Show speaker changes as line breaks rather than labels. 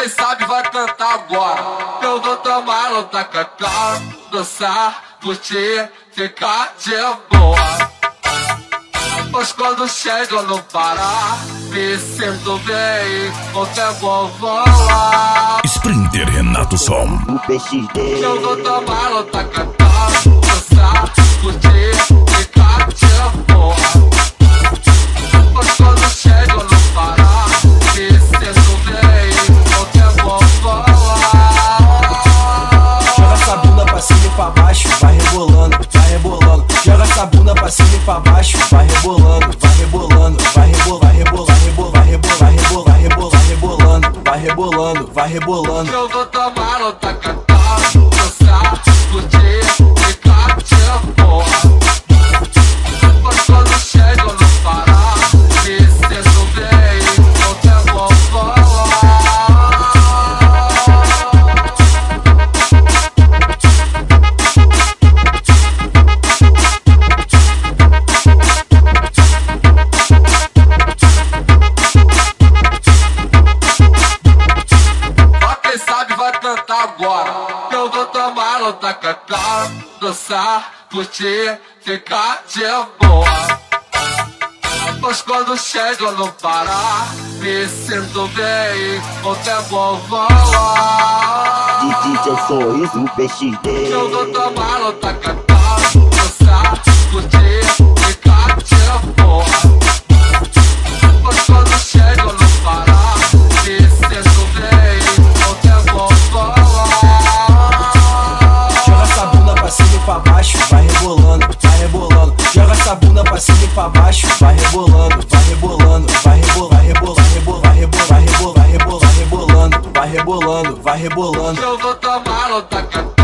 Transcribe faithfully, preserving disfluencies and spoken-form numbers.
quem sabe vai cantar agora. Eu vou tomar outra cacau, dançar, curtir, ficar de boa. Pois quando chego no Pará, me sinto bem, o tempo voa.
Sprinter Renato Som.
Eu vou tomar outra cacau, dançar, curtir, ficar de boa. Pois quando chego no Pará, me sinto bem, o tempo voa.
Joga essa bunda pra cima e pra baixo, vai rebolando, vai rebolando. Joga essa bunda pra cima e pra baixo, vai rebolando, vai rebolando, vai rebolar, rebolar, rebolar, rebolar, rebolar, rebolar, rebolando, vai rebolando, vai rebolando.
Eu vou tomar outra cacau, dançar, curtir, ficar de boa. Pois quando chego no Pará, me sinto bem, o tempo voa. Quem sabe vai cantar agora. Eu vou tomar outra cacau, dançar, curtir, ficar de boa. Pois quando chego no Pará, me sinto bem, o tempo voa.
D J Sorriso P X D.
Eu vou tomar outra cacau, dançar, curtir, ficar de boa. Pois quando chego no Pará, me sinto bem, o tempo voa.
Joga essa bunda pra cima e pra baixo, vai rebolando, vai rebolando. Joga essa bunda pra cima e pra baixo, vai rebolando, vai rebolando, vai rebolar, rebolar, rebolar, rebolar, rebolar, rebolar, rebolando, vai rebolando, vai rebolando.
Eu vou tomar outra cacau.